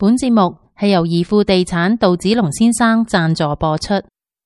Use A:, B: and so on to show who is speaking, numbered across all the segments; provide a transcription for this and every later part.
A: 本節目係由怡富地產杜子龍先生贊助播出。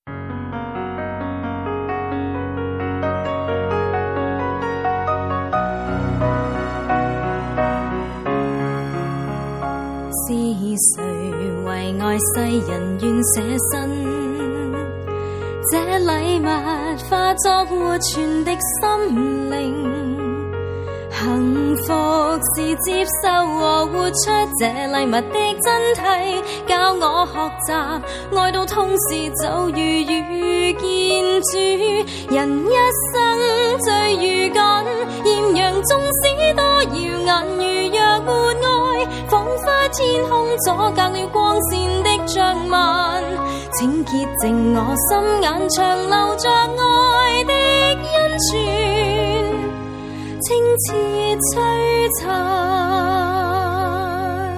B: 是誰為愛世人願捨身？這禮物化作活存的心靈。幸福是接受和活出這禮物的真諦，教我學習愛到痛時就如遇見主。人一生最勇敢，豔陽縱使多耀眼，如若沒愛，彷彿天空阻隔了光線的障礙。請潔淨我心眼，長留着愛的恩泉，清澈璀璨。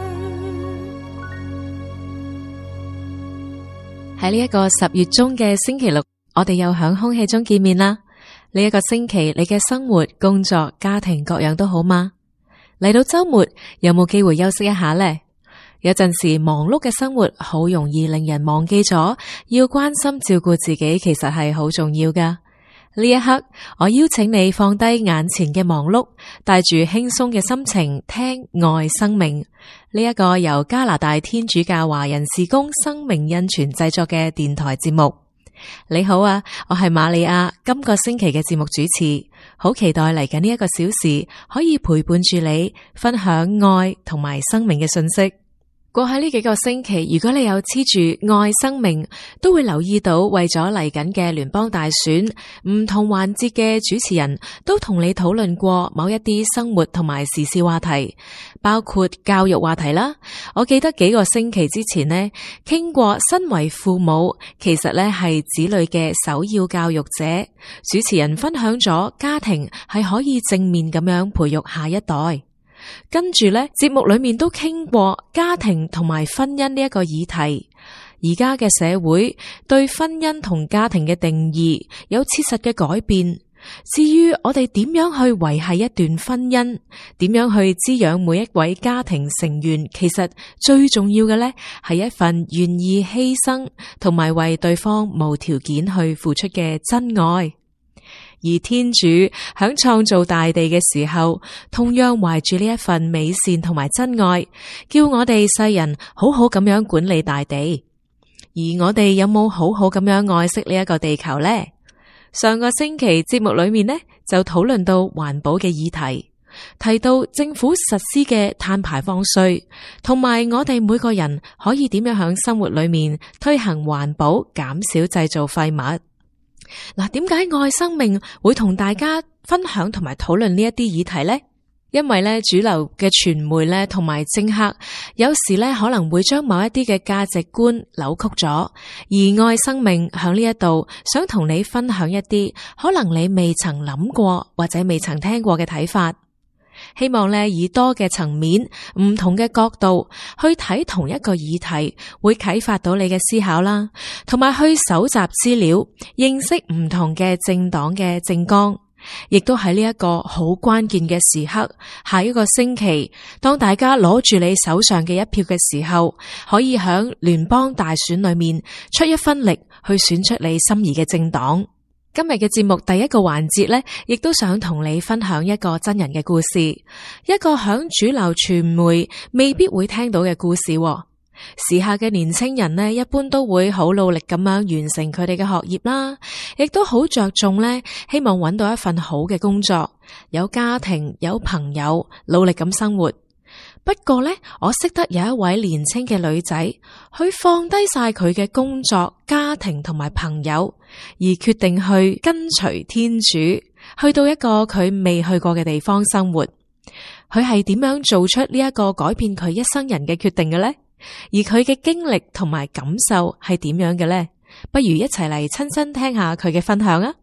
C: 喺呢一個10月中嘅星期六，我哋又響空氣中見面啦。呢一個星期，你嘅生活、工作、家庭各樣都好嗎？嚟到周末，有冇機會休息一下呢？有陣時忙碌嘅生活好容易令人忘記咗要關心照顧自己，其實係好重要噶。呢一刻，我邀請你放低眼前嘅忙碌，帶住輕鬆嘅心情聽愛生命，呢一個由加拿大天主教華人事工生命恩泉製作嘅電台節目。你好啊，我係瑪利亞，今個星期嘅節目主持，好期待嚟緊呢一個小時可以陪伴住你，分享愛同埋生命嘅信息。過去呢幾個星期，如果你有黐住愛生命，都會留意到為咗嚟緊嘅聯邦大選，唔同環節嘅主持人都同你討論過某一啲生活同埋時事話題，包括教育話題啦。我記得幾個星期之前呢，傾過身為父母其實呢係子女嘅首要教育者，主持人分享咗家庭係可以正面咁樣培育下一代。跟住呢，節目裏面都傾過家庭同埋婚姻呢一個議題。而家嘅社會對婚姻同家庭嘅定義有切實嘅改變。至於我哋點樣去維繫一段婚姻，點樣去滋養每一位家庭成員，其實最重要嘅呢係一份願意犧牲同埋為對方無條件去付出嘅真愛。而天主響創造大地嘅時候，同樣懷住呢一份美善同埋真愛，叫我哋世人好好咁樣管理大地。而我哋有冇好好咁樣愛惜呢一個地球呢？上個星期節目裏面呢，就討論到環保嘅議題，提到政府實施嘅碳排放稅，同埋我哋每個人可以點樣響生活裏面推行環保，減少製造廢物。嗱，點解愛生命會同大家分享同埋討論呢一啲議題呢？因為咧，主流嘅傳媒咧同埋政客有時咧可能會將某一啲嘅價值觀扭曲咗，而愛生命響呢一度想同你分享一啲可能你未曾諗過或者未曾聽過嘅睇法。希望咧以多嘅層面、唔同嘅角度去睇同一個議題，會啟發到你嘅思考啦，同埋去搜集資料，認識唔同嘅政黨嘅政綱，亦都喺呢一個好關鍵嘅時刻，下一個星期，當大家攞住你手上嘅一票嘅時候，可以響聯邦大選裏面出一分力去選出你心儀嘅政黨。今日嘅節目第一個環節呢，亦都想同你分享一個真人嘅故事，一個響主流傳媒未必會聽到嘅故事。時下嘅年輕人呢，一般都會好努力咁樣完成佢哋嘅學業啦，亦都好着重呢，希望揾到一份好嘅工作，有家庭，有朋友，努力咁生活。不過呢，我識得有一位年輕嘅女仔，佢放低晒佢嘅工作、家庭同埋朋友，而決定去跟隨天主，去到一個佢未去過嘅地方生活。佢係點樣做出呢一個改變佢一生人嘅決定嘅呢？而佢嘅經歷同埋感受係點樣嘅呢？不如一齊嚟親身聽下佢嘅分享啊！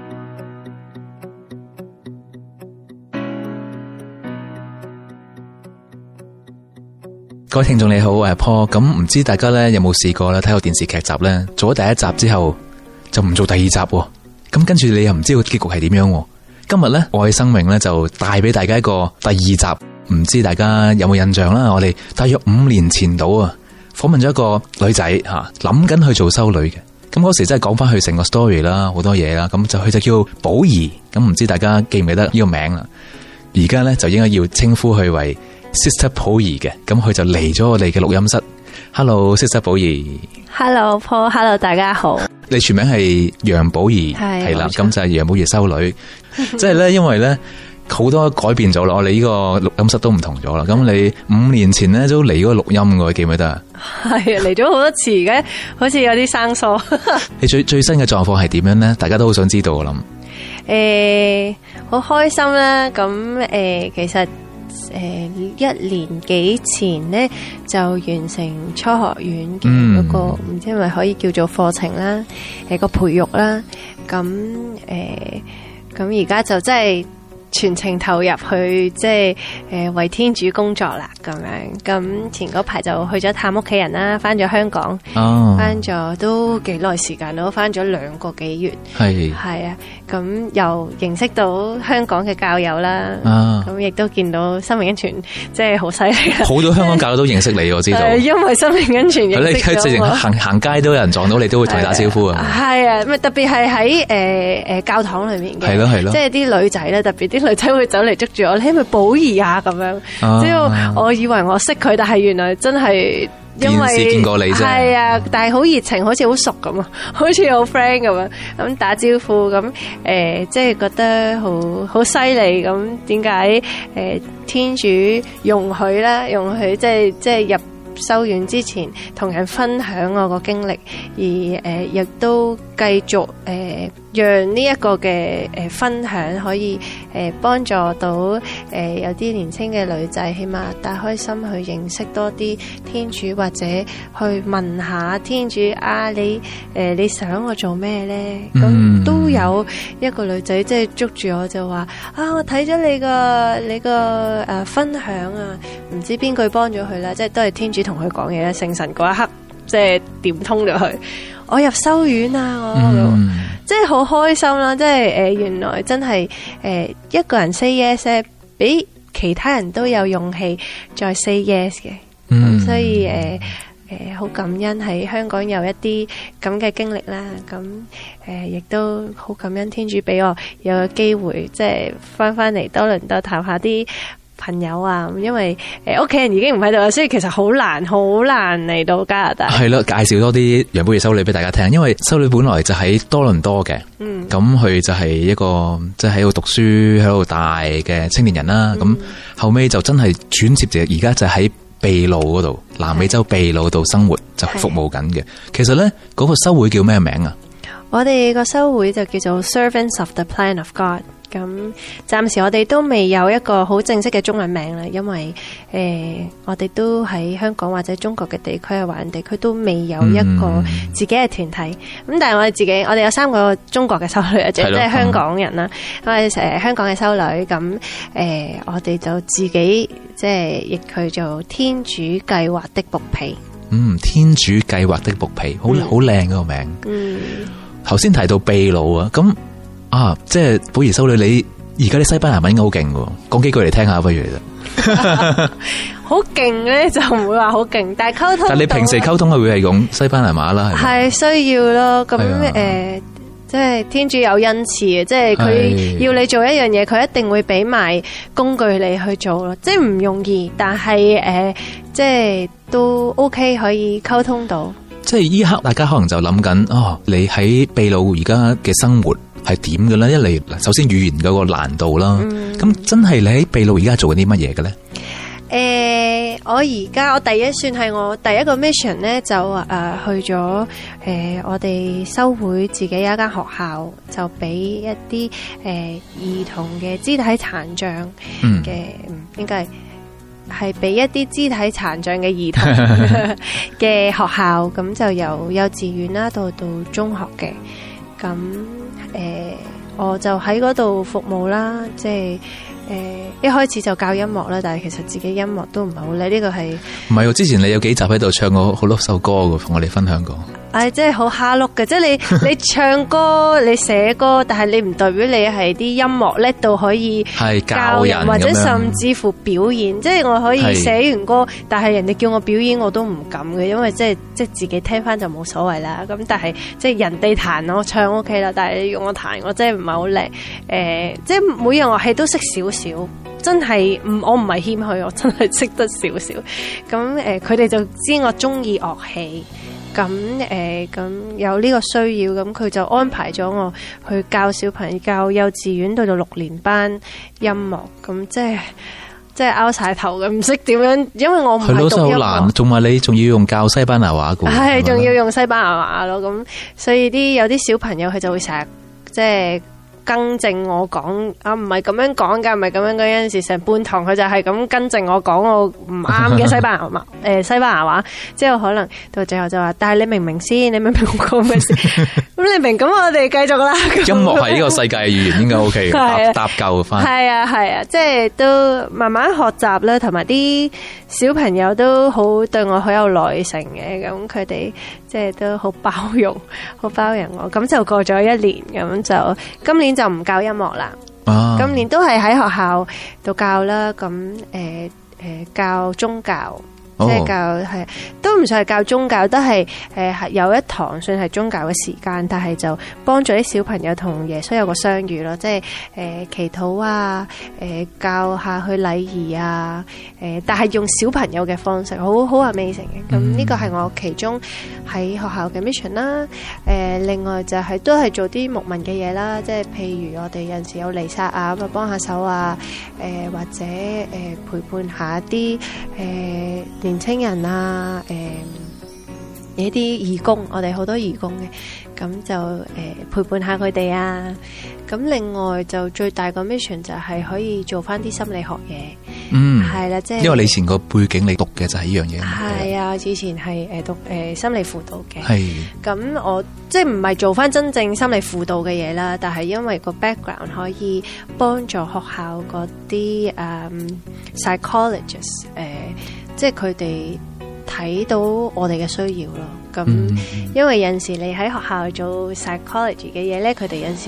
D: 各位聽眾你好，我係 Paul。咁唔知大家咧有冇試過咧睇過電視劇集咧，做咗第一集之後就唔做第二集喎，咁跟住你又唔知個結局係點樣喎。今日咧愛生命咧就帶俾大家一個第二集， 唔知大家有冇印象啦？我哋大約5年前度啊，訪問咗一個女仔吓，諗緊去做修女嘅。咁嗰時真係講翻佢成個 story 啦，好多嘢啦。咁就佢就叫寶儀，咁唔知大家記唔記得呢個名啦？而家咧就應該要稱呼佢為 Sister 寶儀嘅。咁佢就嚟咗我哋嘅錄音室。Hello Sister 寶儀。
E: Hello Paul，Hello 大家好。
D: 你全名係楊寶儀，係啦，咁就係楊寶儀修女。即係咧，因為咧好多改變咗啦，我哋呢個錄音室都唔同咗啦。咁你5年前咧都嚟嗰個錄音嘅，記唔記得啊？
E: 係啊，嚟咗好多次嘅，好似有啲生疏。
D: 你最新嘅狀況係點樣咧？大家都好想知道，我諗。
E: 好開心啦！咁其實1年幾前呢，就完成初學院嘅嗰個唔知係咪可以叫做課程啦，個培育啦。咁而家就真係全程投入去，即係為天主工作啦咁樣。咁前嗰排就去咗探屋企人啦，翻咗香港，翻咗都幾耐時間咯，翻咗2個幾月。係啊，咁又認識到香港嘅教友啦，咁亦都見到生命恩泉，即係好犀利啦！好多香港教友都認識你，我知道。因為生命恩泉認識咗我。行街都有人撞到你，都會同你打招呼啊！係啊，特別係喺教堂裏面嘅，係咯，即係啲女仔咧，特別啲女仔會走嚟捉住我，你係咪寶儀啊？咁樣，之後我以為我識佢，但係原來真係因為見過你啫。係啊，但係好熱情，好似好熟咁啊，好似好 friend 咁樣，咁打招呼咁，即係覺得好犀利咁。點解天主容許啦，容許即係入修院之前同人分享我個經歷，而亦都繼續讓呢一個嘅分享可以幫助到有啲年輕嘅女仔，起碼打開心去認識多啲天主，或者去問下天主啊，你想我做咩咧？咁都有一個女仔即係捉住我就話啊，我睇咗你個分享啊，唔知邊句幫咗佢啦，即係都係天主同佢講嘢啦，聖神嗰一刻即係點通咗佢，我入修院啊，我即係好開心啦！即係原來真係一個人 say yes 比其他人都有勇氣再 say yes 嘅，咁所以好感恩喺香港有一啲咁嘅經歷啦，咁亦都好感恩天主俾我有個機會，即係翻嚟多倫多探下啲朋友啊，因為屋企人已經唔喺度啦，所以其實好難嚟到加拿大。係咯，介紹多啲楊寶儀修女俾大家聽，因為修女本來就喺多倫多嘅，咁佢就係一個即係喺度讀書喺度大嘅青年人啦。咁後尾就真係轉接住，而家就喺秘魯嗰度，南美洲秘魯度生活，就服務緊嘅。其實咧，嗰個修會叫咩名啊？我哋個修會就叫做 Servants of the Plan of God。咁暫時我哋都未有一個好正式嘅中文名啦，因為我哋都喺香港或者中國嘅地區啊，華人地區都未有一個自己嘅團體。咁但係我哋有3個中國嘅修女，即係香港人啦。我哋香港嘅修女，咁我哋就自己即係譯佢做天主計劃的僕婢。天主計劃的僕婢，好靚嗰個名。頭先提到秘魯啊，咁。即係寶儀修女，你而家啲西班牙文好勁喎，講幾句嚟聽下不如啫。好勁咧就唔會話好勁，但係溝通。但係你平時溝通係會係講西班牙話啦，係咪？係需要咯，咁即係天主有恩賜嘅，即係佢要你做一樣嘢，佢一定會俾埋工具你去做咯，即係唔容易，但係即係都 OK 可以溝通到。即係依刻大家可能就諗緊，你喺秘魯而家嘅生活係點嘅咧？一嚟，首先語言嗰個難度啦，咁真係你喺秘魯而家做緊啲乜嘢嘅咧？我第一算係我第一個 mission 咧，就去咗我哋修會自己有一間學校，就俾一啲兒童嘅肢體殘障嘅，應該係俾一啲肢體殘障嘅兒童嘅學校，咁就由幼稚園啦到中學嘅，咁我就喺嗰度服務啦，即係一開始就教音樂啦，但係其實自己音樂都唔係好叻，呢個係唔係？之前你有幾集喺度唱過好多首歌嘅，同我哋分享過。 真係好蝦碌嘅，即係你唱歌、你寫歌，但係你唔代表你係啲音樂叻到可以教人，或者甚至乎表演。即係我可以寫完歌，但係人哋叫我表演我都唔敢嘅，因為即係自己聽翻就冇所謂啦。咁但係即係人哋彈我唱 OK 啦，但係你要我彈我真係唔係好叻。即係每樣樂器都識少少。真係我唔係謙虛，我真係識得少少。咁佢哋就知我中意樂器，咁有呢個需要，咁佢就安排咗我去教小朋友，教幼稚園到6年班音樂，咁即係拗晒頭嘅，唔識點樣，因為我唔係讀音樂。好難，
D: 仲話你仲要用教西班牙話嘅，
E: 係仲要用西班牙話咯。咁所以有啲小朋友佢就會成日即係更正我講啊，唔係咁樣講㗎，唔係咁樣嘅。有陣時成半堂佢就係咁更正我講我唔啱嘅西班牙話，西班牙話之後可能到最後就話，但係你明唔明先？你明唔明我講咩先？咁你明，咁我哋繼續啦。
D: 音樂係呢個世界嘅語言，應該 OK 嘅，搭救翻。
E: 係啊，即係都慢慢學習啦，同埋啲小朋友都好對我好有耐性嘅，咁佢哋即係都好包容我。咁就過咗1年，咁就今年就唔教音樂啦。今年都係喺學校度教啦。咁教宗教。即係教係都唔算係教宗教，都係有一堂算係宗教嘅時間，但係就幫助啲小朋友同耶穌有個相遇咯，即係祈禱啊，教下去禮儀啊，但係用小朋友嘅方式，好 amazing 嘅。咁呢個係我其中喺學校嘅 mission 啦。另外就係都係做啲牧民嘅嘢啦，即係譬如我哋有陣時有彌撒啊，咁啊幫下手啊，或者陪伴下啲年青人啊，一啲義工，我哋好多義工嘅，咁就陪伴下佢哋啊。咁另外就最大個 mission 就係可以做翻啲心理學嘢，係啦，即係因
D: 為你以前個背景你讀嘅就係呢樣嘢，
E: 係啊，以前係讀心理輔導嘅，
D: 係。咁
E: 我即係唔係做翻真正心理輔導嘅嘢啦，但係因為個 background 可以幫助學校嗰啲psychologist，即係佢哋睇到我哋嘅需要咯。咁因為有陣時你喺學校做 psychology 嘅嘢咧，佢哋有陣時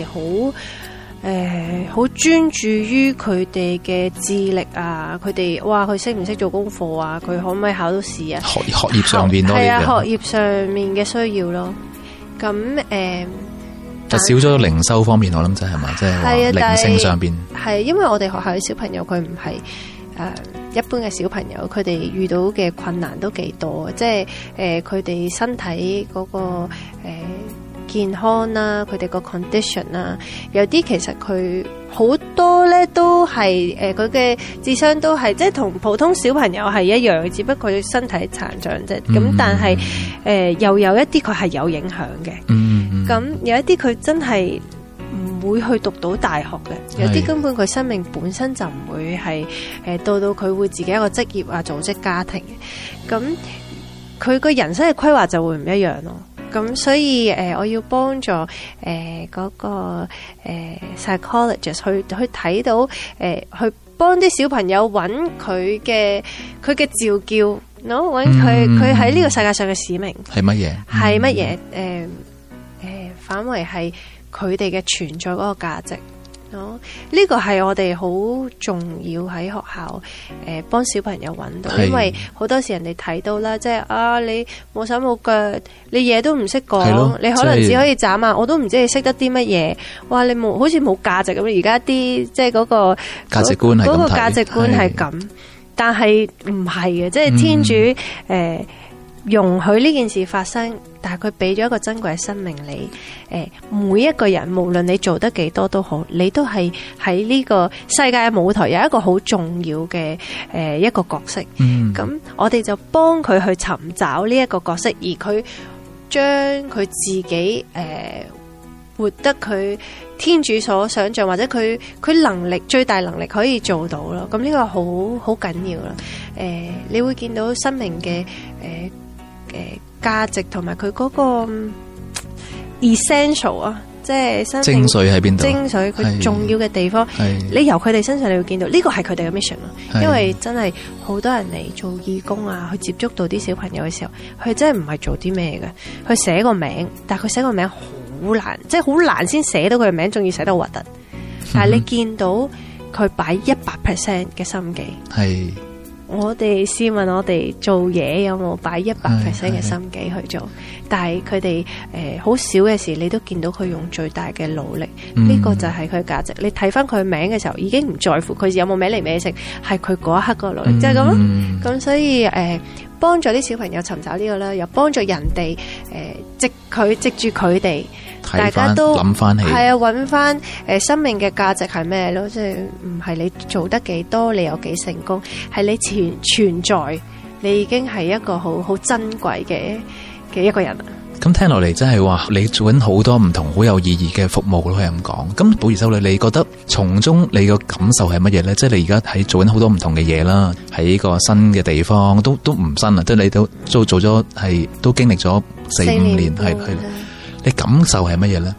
E: 好專注於佢哋嘅智力啊，佢哋佢識唔識做功課啊，佢可唔可以考到試啊？學
D: 業上邊多啲嘅，係啊，
E: 學業上面嘅需要咯。咁
D: 就少咗靈修方面，我諗就係嘛，即係話靈性上邊
E: 係，因為我哋學校啲小朋友佢唔係一般嘅小朋友，佢哋遇到嘅困難都幾多，即係佢哋身體嗰個健康啦，佢哋個 condition 啦，有啲其實佢好多咧都係佢嘅智商都係即係同普通小朋友係一樣，只不過佢身體殘障啫。咁但係又有一啲佢係有影響嘅，咁有一啲佢真係唔會去讀到大學嘅，有啲根本佢生命本身就唔會係到佢會自己一個職業啊，組織家庭嘅，咁佢個人生嘅規劃就會唔一樣咯。咁所以我要幫助嗰個psychologist 去睇到去幫啲小朋友揾佢嘅召叫，揾佢喺呢個世界上嘅使命
D: 係乜嘢？
E: 係乜嘢？反為係佢哋嘅存在嗰個價值。呢個係我哋好重要喺學校幫小朋友揾到，因為好多時人哋睇到啦，即係你冇手冇腳，你嘢都唔識講，你可能只可以眨眼，我都唔知你識得啲乜嘢。哇！你冇好似冇價值咁。而家啲即係嗰個
D: 價值觀係咁睇，
E: 嗰個價值觀係咁，但係唔係嘅，即係天主容許呢件事發生，但係佢俾咗一個珍貴嘅生命你。每一個人無論你做得幾多都好，你都係喺呢個世界嘅舞台有一個好重要嘅一個角色。咁我哋就幫佢去尋找呢一個角色，而佢將佢自己活得佢天主所想象，或者佢能力最大能力可以做到咯。咁呢個好緊要啦。你會見到生命嘅價值同埋佢嗰個 essential 啊， 即係生命
D: 精髓喺邊度？
E: 精髓佢重要嘅地方，你由佢哋身上你會見到呢個係佢哋嘅 mission 咯。因為真係好多人嚟做義工啊，去接觸到啲小朋友嘅時候，佢真係唔係做啲咩嘅，佢寫個名，但係佢寫個名好難，即係好難先寫到佢嘅名，仲要寫得好核突。但係你見到佢擺100% 嘅心機，係我哋試問我哋做嘢有冇擺100% 嘅心機去做？但係佢哋好少嘅事，你都見到佢用最大嘅努力，呢個就係佢價值。你睇翻佢名嘅時候，已經唔在乎佢有冇名嚟名食，係佢嗰一刻個努力，就係咁咯。咁所以幫助啲小朋友尋找呢個啦，又幫助人哋藉住佢哋。大家都諗翻起，係啊，揾翻生命嘅價值係咩咯？即係唔係你做得幾多，你有幾成功，係你存在，你已經係一個好珍貴嘅一個人。
D: 咁聽落嚟真係話，你做緊好多唔同好有意義嘅服務咯，可以咁講。咁寶儀修女，你覺得從中你個感受係乜嘢咧？即係你而家喺做緊好多唔同嘅嘢啦，喺個新嘅地方都唔新啊，即係你都做咗係都經歷咗4-5年，係。你感受係乜嘢咧？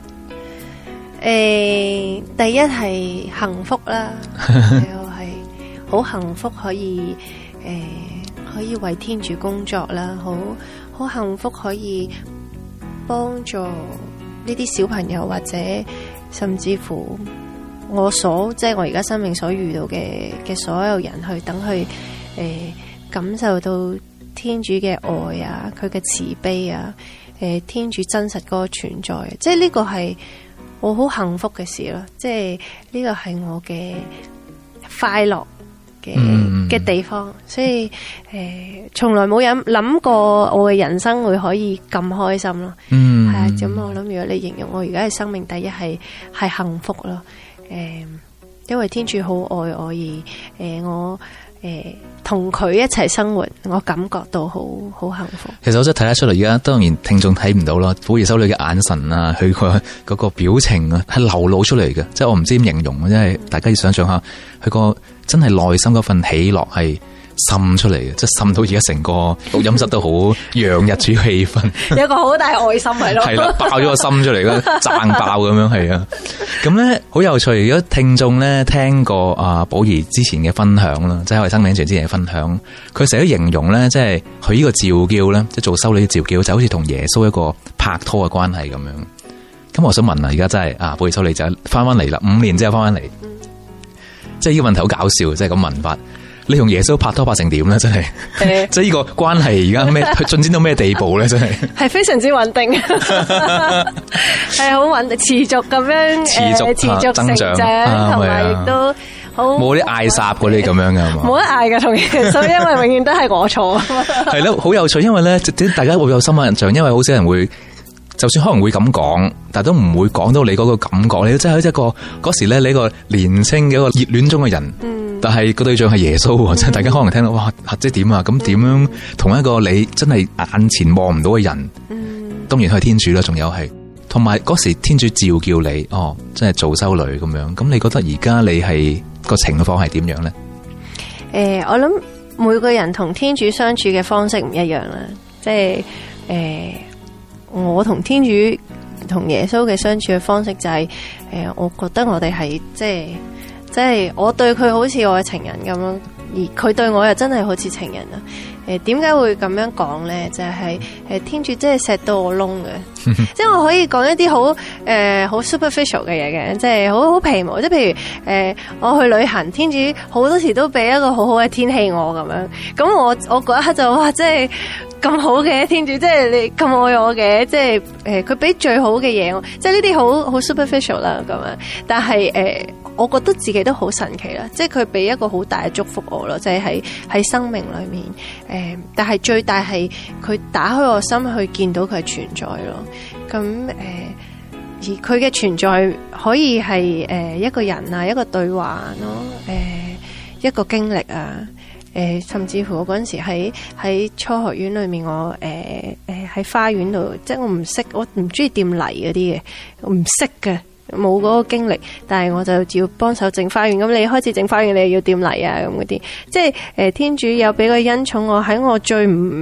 E: 第一係幸福啦，又係好幸福可以為天主工作啦，好幸福可以幫助呢啲小朋友，或者甚至乎即係我而家生命所遇到嘅所有人，去等佢感受到天主嘅愛啊，佢嘅慈悲啊。天主真實嗰個存在，即係呢個係我好幸福嘅事咯。即係呢個係我嘅快樂嘅地方，所以從來冇諗過我嘅人生會可以咁開心咯。係啊，咁我諗如果你形容我而家嘅生命，第一係幸福咯。因為天主好愛我，而我同佢一齊生活，我感覺到好幸福。其實
D: 我真係睇得出嚟，而家當然聽眾睇唔到啦。寶儀修女嘅眼神啊，佢嗰個表情啊，係流露出嚟嘅。即係我唔知點形容，即係大家要想象下，佢個真係內心嗰份喜樂係滲出嚟嘅，即係滲到而家成個錄音室都好洋溢住氣氛，
E: 有個好大愛心係咯，係啦，
D: 爆咗個心出嚟，嗰賺爆咁樣係啊。咁咧好有趣，如果聽眾咧聽過寶儀之前嘅分享啦，即係我哋生命之前嘅分享，佢成日都形容咧，即係佢呢個召叫咧，即係做修女嘅召叫，就好似同耶穌一個拍拖嘅關係咁樣。咁我想問啊，而家真係寶儀修女就翻嚟啦，5年之後翻嚟，即係呢個問題好搞笑，即係咁問法。你同耶穌拍拖拍成點咧？真係，即係呢個關係而家咩進展到咩地步咧？真係係
E: 非常之穩定，係好穩定，持續咁樣持續增長，同埋亦都好
D: 冇啲嗌霎嗰啲咁樣嘅係嘛？
E: 冇得嗌嘅同耶穌，因為永遠都係我錯。
D: 係咯，好有趣，因為咧，大家會有深刻印象，因為好少人會。就算可能會咁講，但都唔會講到你嗰個感覺。你真係一個嗰時咧，你一個年青嘅一個熱戀中嘅人，但係個對象係耶穌，即係大家可能聽到哇，即係點啊？咁點樣同一個你真係眼前望唔到嘅人，當然係天主啦，仲有係同埋嗰時天主召叫你，即係做修女咁樣。咁你覺得而家你係個情況係點樣咧？
E: 我諗每個人同天主相處嘅方式唔一樣啦，即係我同天主同耶穌嘅相處嘅方式就係我覺得我哋係即係我對佢好似我嘅情人咁咯，而佢對我又真係好似情人啊。點解會咁樣講咧？就係天主真係錫到我窿嘅，即係我可以講一啲好 superficial 嘅嘢嘅，即係好皮毛。即係譬如我去旅行，天主好多時都俾一個好好嘅天氣我咁樣，咁我嗰一刻就哇，即係咁好嘅天主，即係你咁愛我嘅，即係佢俾最好嘅嘢我，即係呢啲好 superficial 啦咁樣。但係我覺得自己都好神奇啦，即係佢俾一個好大嘅祝福我咯，即係喺生命裏面。但係最大係佢打開我心去見到佢存在咯，咁而佢嘅存在可以係一個人啊，一個對話咯，一個經歷啊，甚至乎我嗰陣時喺初學院裏面，我喺花園度，即係我唔識，我唔中意掂泥嗰啲嘅，我唔識嘅。冇嗰個經歷，但係我就要幫手整花園。咁你開始整花園，你要掂泥啊咁嗰啲，即係天主有俾個恩寵我，喺我最唔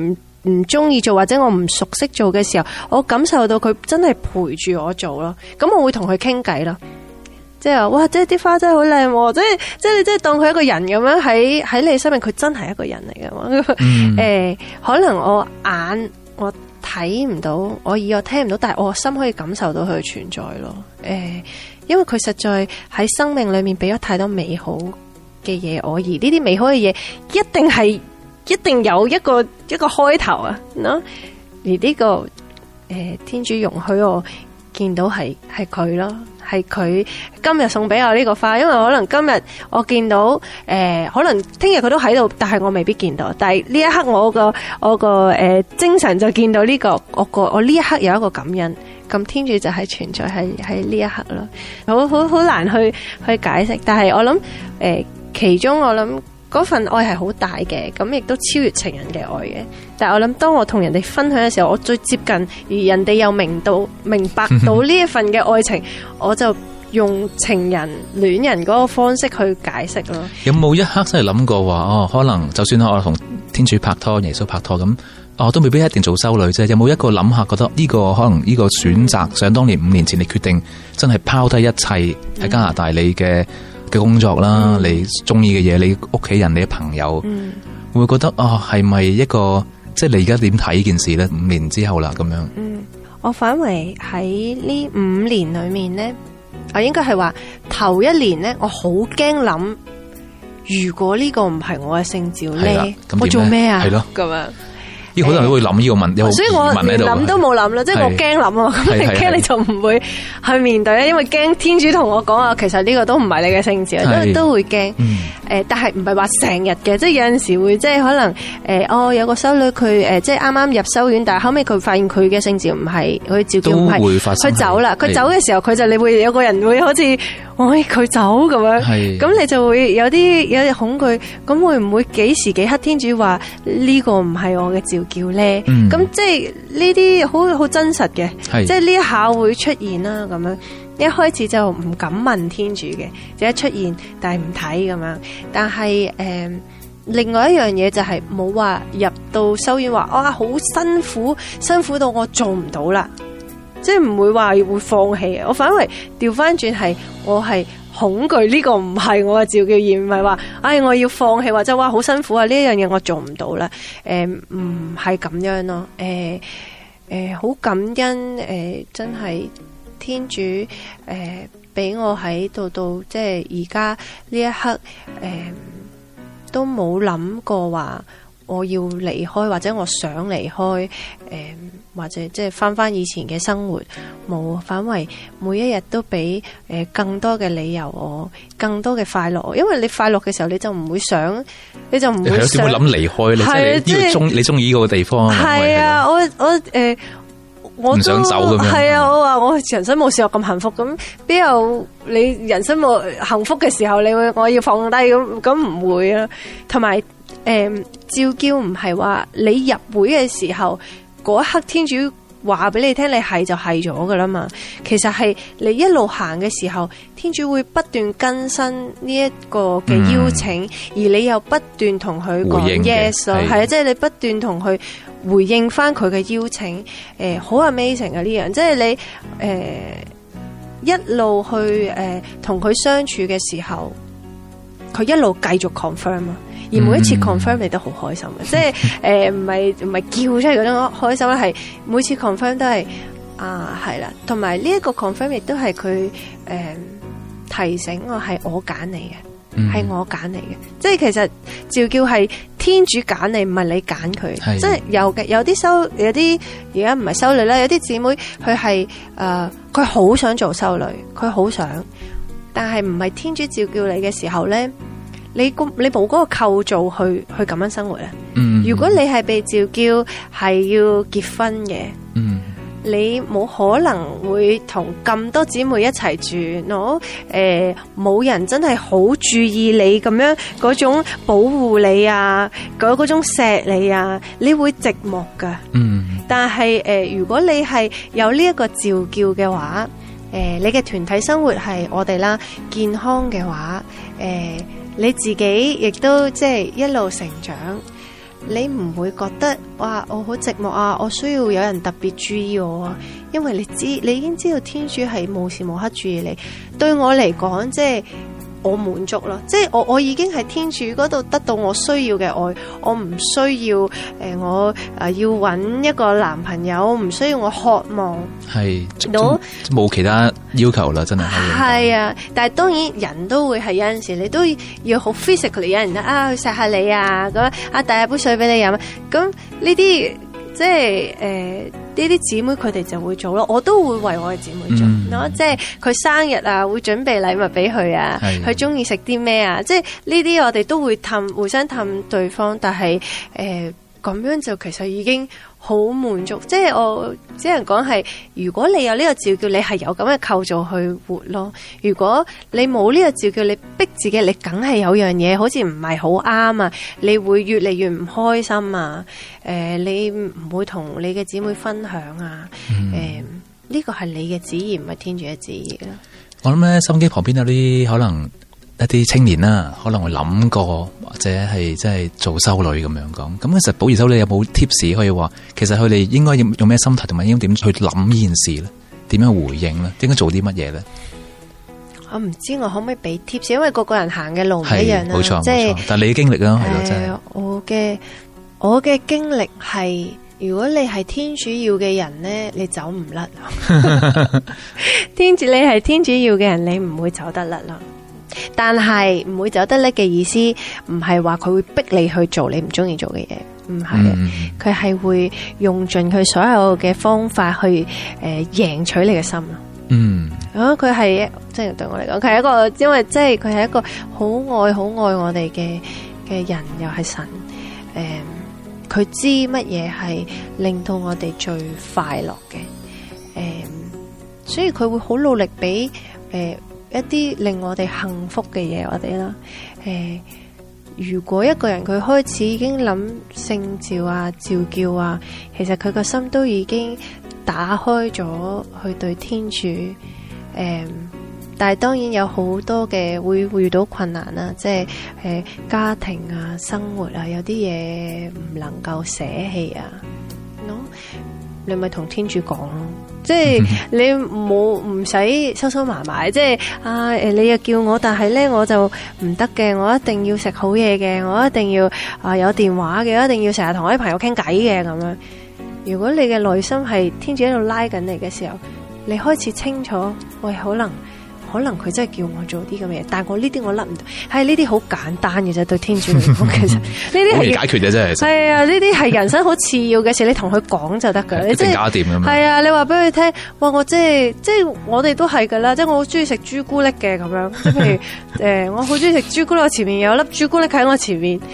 E: 唔中意做或者我唔熟悉做嘅時候，我感受到佢真係陪住我做咯。咁我會同佢傾偈咯，即係話哇，即係啲花真係好靚喎，即係當佢一個人咁樣喺你生命，佢真係一個人嚟嘅嘛。可能我眼我睇唔到，我耳我聽唔到，但係我心可以感受到佢嘅存在咯。因為佢實在喺生命裏面俾咗太多美好嘅嘢我，而呢啲美好嘅嘢一定有一個開頭啊，而呢個天主容許我見到係佢咯，係佢今日送俾我呢個花，因為可能今日我見到可能聽日佢都喺度，但係我未必見到。但係呢一刻我個精神就見到呢個，我呢一刻有一個感恩。咁天主就係存在喺呢一刻咯，好難去解釋。但係我諗其中我諗嗰份愛係好大嘅，咁亦都超越情人嘅愛嘅。但係我諗當我同人哋分享嘅時候，我最接近，而人哋又明白到呢一份嘅愛情，我就用情人戀人嗰個方式去解釋咯。
D: 有冇一刻真係諗過話可能就算我同天主拍拖、耶穌拍拖咁？都未必一定做修女啫。有冇一個諗下，覺得呢個可能呢個選擇，想當年5年前你決定真係拋低一切喺加拿大你嘅工作啦，你中意嘅嘢，你屋企人，你嘅朋友，會唔會覺得係咪一個即係你而家點睇呢件事呢？5年之後啦，咁樣。
E: 我反為喺呢5年裏面呢，我應該係話頭1年呢，我好驚諗，如果呢個唔係我嘅聖召呢，我做咩啊？係咯，咁樣。
D: 呢好多人都會諗呢個問，
E: 所以我連諗都冇諗啦，即係我驚諗啊，咁你驚你就唔會去面對咧，因為驚天主同我講啊，其實呢個都唔係你嘅聖召，都會驚。但係唔係話成日嘅，即係有陣時會即係可能有個修女佢即係啱啱入修院，但係後尾佢發現佢嘅聖召唔係佢召叫唔係，佢走啦，佢走嘅時候佢就你會有個人會好似佢走咁樣，咁你就會有啲恐懼，咁會唔會幾時幾刻天主話呢個唔係我嘅召叫咧？咁即係呢啲好真實嘅，即係呢一下會出現啦咁樣。一開始就唔敢問天主嘅，就一出現，但係唔睇咁樣。但係另外一樣嘢就係冇話入到修院話好辛苦到我做唔到啦，即係唔會話會放棄。我反為調翻轉係我係恐懼呢個唔係我嘅召叫，而唔係話我要放棄或者好辛苦啊，呢一樣嘢我做唔到啦。唔係咁樣咯。好感恩真係。天主俾我喺度到即係而家呢一刻都冇諗過話我要離開或者我想離開或者即係翻以前嘅生活，冇，反為每一日都俾更多嘅理由我，更多嘅快樂。因為你快樂嘅時候，你就唔會想，你就唔會想
D: 諗離開。即係你中意嗰個地方。
E: 係啊，我唔
D: 想走咁樣。
E: 係啊，我話我人生冇試過咁幸福，咁邊有你人生冇幸福嘅時候，我要放低咁唔會啊。同埋召叫唔係話你入會嘅時候嗰一刻天主話俾你聽，你係就係咗噶啦嘛。其實係你一路行嘅時候，天主會不斷更新呢一個嘅邀請，而你又不斷同佢講 yes， 係啊，即係你不斷同佢回應翻佢嘅邀請。好 amazing 啊呢樣，即係你一路去同佢相處嘅時候，佢一路繼續 confirm 啊。而每一次 confirm 你都好開心嘅，即係唔係叫出嚟嗰種開心啦，係每次 confirm 都係係啦，同埋呢一個 confirm 亦都係佢提醒我係我揀你嘅，係我揀你嘅，即係其實召叫係天主揀你，唔係你揀佢，即係有啲有啲而家唔係修女啦，有啲姊妹佢係佢好想做修女，佢好想，但係唔係天主召叫你嘅時候咧。你冇嗰個構造去咁樣生活啊！如果你係被召叫係要結婚嘅，你冇可能會同咁多姊妹一齊住，冇人真係好注意你咁樣嗰種保護你啊，嗰種錫你啊，你會寂寞噶。但係如果你係有呢一個召叫嘅話，你嘅團體生活係我哋啦，健康嘅話，你自己亦都即係一路成長， 你唔會覺得哇我好寂寞啊，我需要有人特別注意我啊，因為你已經知道天主係無時無刻注意你。對我嚟講，即係我滿足啦，即係我已經喺天主嗰度得到我需要嘅愛，我唔需要我要揾一個男朋友，唔需要我渴望
D: 係到冇其他要求啦，真係
E: 係啊。但係當然人都會係有陣時你都要好 physically 有人去錫下你啊，咁遞一杯水俾你飲，咁呢啲即係呢啲姊妹佢哋就會做咯，我都會為我嘅姊妹做咯，即係佢生日啊，會準備禮物俾佢啊，佢中意食啲咩啊，即係呢啲我哋都會互相氹對方，但係咁樣就其實已經好滿足，即係我只能講係，如果你有呢個召叫，你係有咁嘅構造去活咯。如果你冇呢個召叫，你逼自己，你梗係有樣嘢好似唔係好啱啊，你會越嚟越唔開心啊。你唔會同你嘅姊妹分享啊。呢個係你嘅旨意，唔係天主嘅旨意啦。
D: 我諗咧，收音機旁邊有啲可能一啲青年啦，可能會諗過或者係即係做修女咁樣講。咁其實寶儀修女有冇 tips 可以話，其實佢哋應該用咩心態，同埋應該點去諗呢件事咧？點樣回應咧？應該做啲乜嘢咧？
E: 我唔知我可唔可以俾 tips，因為個個人行嘅路唔一樣啦。
D: 冇錯，
E: 即係
D: 但係你嘅經歷啦，係咯，真係
E: 我嘅經歷係，如果你係天主要嘅人咧，你走唔甩。你係天主要嘅人，你唔會走得甩啦。但係唔會走得甩嘅意思，唔係話佢會逼你去做你唔中意做嘅嘢，唔係啊，佢係會用盡佢所有嘅方法去贏取你嘅心咯。佢係即係對我嚟講，佢係一個，因為即係佢係一個好愛我哋嘅人，又係神。佢知乜嘢係令到我哋最快樂嘅，所以佢會好努力俾一啲令我哋幸福嘅嘢我哋啦。如果一個人佢開始已經諗聖召啊、召叫啊，其實佢個心都已經打開咗去對天主。但係當然有好多嘅會遇到困難啦，即係家庭啊、生活啊，有啲嘢唔能夠捨棄啊。你咪同天主講咯，即係你唔使收收埋埋，即係你又叫我，但係咧我就唔得嘅，我一定要食好嘢嘅，我一定要有電話嘅，我一定要成日同我啲朋友傾偈嘅咁樣。如果你嘅內心係天主喺度拉緊你嘅時候，你開始清楚，喂，可能佢真係叫我做啲咁嘅嘢，但係我呢啲我甩唔到，係呢啲好簡單嘅啫，對天主嚟講，其實呢啲係
D: 解決嘅啫，
E: 係啊，呢啲係人生好次要嘅事，你同佢講就得噶，你即係搞掂咁樣。係啊，你話俾佢聽，哇，我即係我哋都係噶啦，即係我好中意食朱古力嘅咁樣，即係譬如我好中意食朱古力，我前面有粒朱古力喺我前面，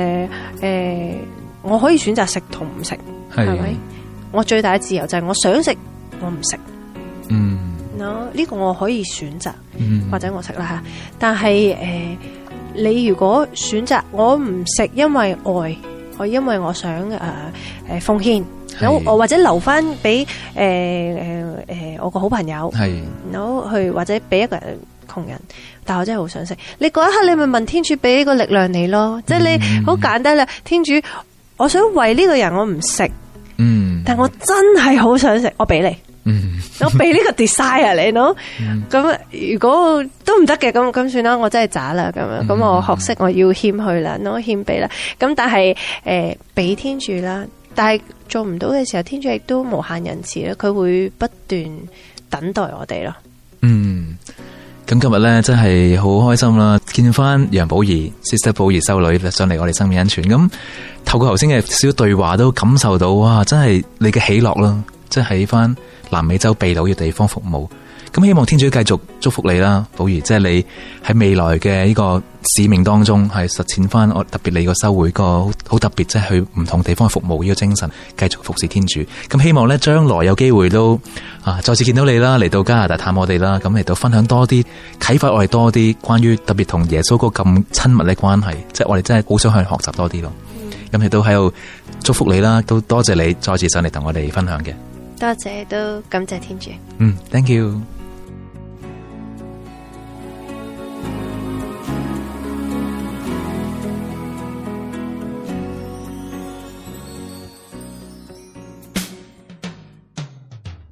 E: 我可以選擇食同唔食，係咪？我最大嘅自由就係我想食，我唔食。呢個我可以選擇，或者我食啦吓。但係你如果選擇我唔食，因為愛，我因為我想奉獻，我或者留翻俾我個好朋友，去或者俾一個人窮人，但我真係好想食。你嗰一刻你咪問天主俾個力量你咯，即係你好簡單啦。天主，我想為呢個人我唔食，但我真係好想食，我俾你。我俾呢個 desire 你咯，咁如果都唔得嘅，咁算啦，我真係渣啦，咁樣，咁我學識我要謙虛啦，我謙卑啦，咁但係俾天主啦，但係做唔到嘅時候，天主亦都無限仁慈啦，佢會不斷等待我哋咯。
D: 咁今日咧真係好開心啦，見翻楊寶儀 Sister 寶儀修女上嚟我哋生命恩泉，咁透過頭先嘅少少對話都感受到，哇，真係你嘅喜樂啦，即係喺翻南美洲秘魯嘅地方服務，咁希望天主繼續祝福你啦，寶儀，即係你喺未來嘅呢個使命當中係實踐翻我特別你個修會個好特別，即係去唔同地方服務呢個精神，繼續服侍天主。咁希望咧將來有機會都再次見到你啦，嚟到加拿大探我哋啦，咁嚟到分享多啲，啟發我哋多啲關於特別同耶穌嗰個咁親密嘅關係，即係我哋真係好想去學習多啲咯。咁亦都喺度祝福你啦，都多謝你再次上嚟同我哋分享嘅。
E: 多謝，都感謝天主。
D: Thank you。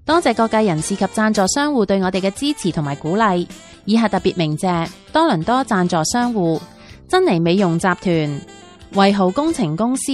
A: 多謝各界人士及贊助商戶對我哋嘅支持同埋鼓勵。以下特別鳴謝多倫多贊助商戶：珍妮美容集團、維豪工程公司。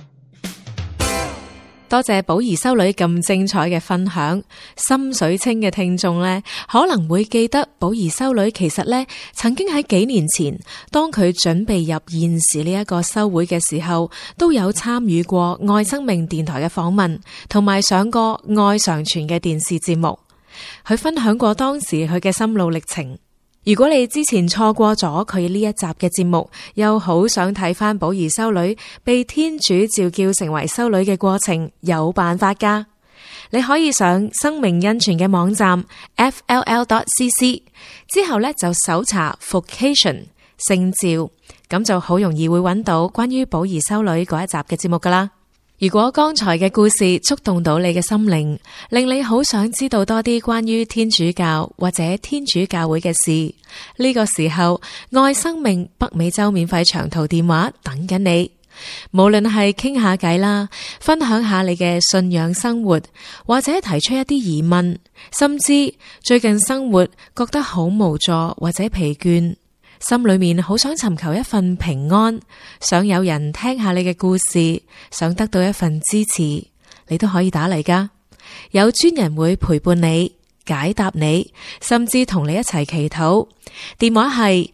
C: 多謝寶儀修女咁精彩嘅分享。心水清嘅聽眾呢，可能會記得寶儀修女其實呢曾經喺幾年前，當佢準備入現時呢一個修會嘅時候，都有參與過愛生命電台嘅訪問，同埋上過愛常傳嘅電視節目。佢分享過當時佢嘅心路歷程。如果你之前錯過咗佢呢一集嘅節目，又好想睇翻寶儀修女被天主召叫成為修女嘅過程，有辦法㗎。你可以上生命恩泉嘅網站 fll.cc 之後呢，就搜查 vocation 聖召，咁就好容易會揾到關於寶儀修女嗰一集嘅節目㗎啦。如果剛才嘅故事觸動到你嘅心靈，令你好想知道多啲關於天主教或者天主教會嘅事，呢個時候愛生命北美洲免費長途電話等緊你。無論係傾下偈啦，分享下你嘅信仰生活，或者提出一啲疑問，甚至最近生活覺得好無助或者疲倦，心裏面好想尋求一份平安，想有人聽下你嘅故事，想得到一份支持，你都可以打嚟㗎。有專人會陪伴你，解答你，甚至同你一齊祈禱。電話係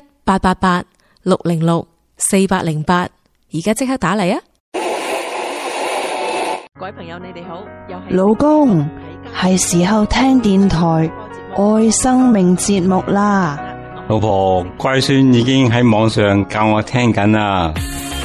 C: 1888-606-4808，而家即刻打嚟啊！
F: 各位朋友，你哋好，又係
G: 老公，係時候聽電台愛生命節目啦。
H: 老婆，乖孫已經喺網上教我聽緊啦。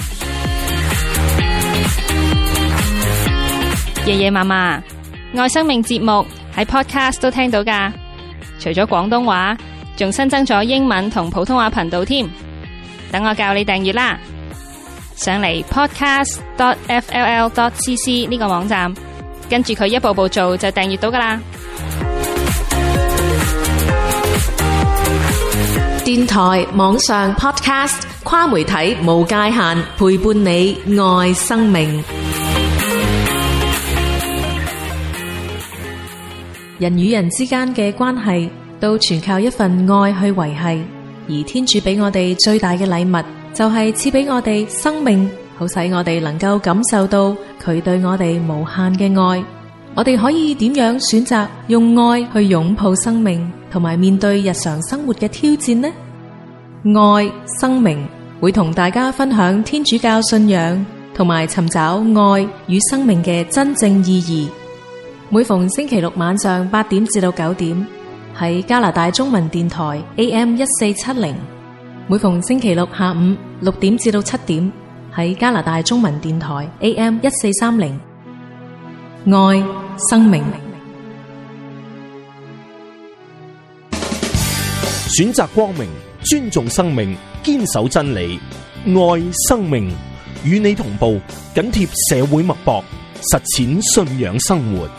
I: 爺爺嫲嫲，愛生命節目喺 podcast 都聽到㗎，除咗廣東話，仲新增咗英文同普通話頻道添。等我教你訂閱啦，上嚟 podcast.fll.cc 呢個網站，跟住佢一步步做就訂閱到㗎啦。
C: 電台、網上 podcast 跨媒體無界限，陪伴你愛生命。人與人之間嘅關係都全靠一份愛去維繫，而天主俾我哋最大嘅禮物就係賜俾我哋生命，好使我哋能夠感受到佢對我哋無限嘅愛。我哋可以點樣選擇用愛去擁抱生命，同埋面對日常生活嘅挑戰呢？愛生命會同大家分享天主教信仰，同埋尋找愛與生命嘅真正意義。每逢星期六晚上8點至到9點，喺加拿大中文電台 AM1470；每逢星期六下午6點至到7點，喺加拿大中文電台 AM1430。愛生命，
J: 選擇光明，尊重生命，堅守真理，愛生命，與你同步，緊貼社會脈搏，實踐信仰生活。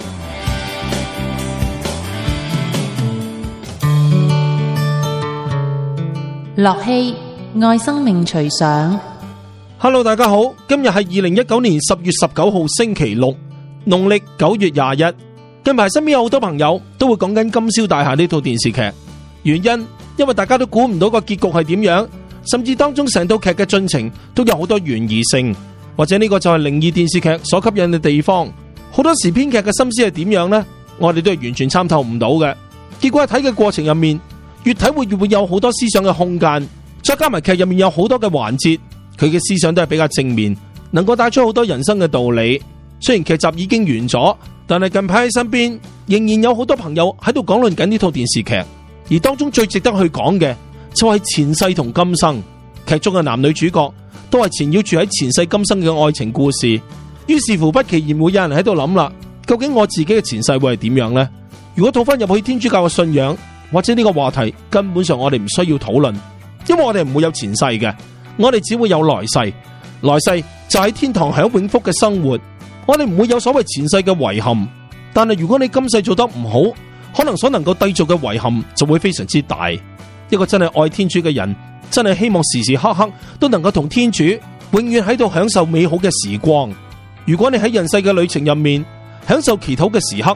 A: 樂熙愛生命隨想。
K: Hello， 大家好，今日係2019年10月19號星期六，農曆9月21。近排身邊有好多朋友都會講緊《金宵大廈》呢套電視劇，原因為大家都估唔到個結局係點樣，甚至當中成套劇嘅進程都有好多懸疑性，或者呢個就係靈異電視劇所吸引嘅地方。好多時編劇嘅心思係點樣呢？我哋都係完全參透唔到嘅。結果喺睇嘅過程入面，越睇越會有好多思想嘅空間，再加埋劇入面有好多嘅環節，佢嘅思想都係比較正面，能夠帶出好多人生嘅道理。雖然劇集已經完咗，但係近排喺身邊仍然有好多朋友喺度講論緊呢套電視劇，而當中最值得去講嘅就係前世同今生。劇中嘅男女主角都係纏繞住喺前世今生嘅愛情故事，於是乎不期然會有人喺度諗啦，究竟我自己嘅前世會係點樣呢？如果套翻入去天主教嘅信仰，或者呢個話題根本上我哋唔需要討論，因為我哋唔會有前世嘅，我哋只會有來世。來世就喺天堂享永福嘅生活，我哋唔會有所謂前世嘅遺憾。但係如果你今世做得唔好，可能所能夠締造嘅遺憾就會非常之大。一個真係愛天主嘅人，真係希望時時刻刻都能夠同天主永遠喺度享受美好嘅時光。如果你喺人世嘅旅程入面享受祈禱嘅時刻，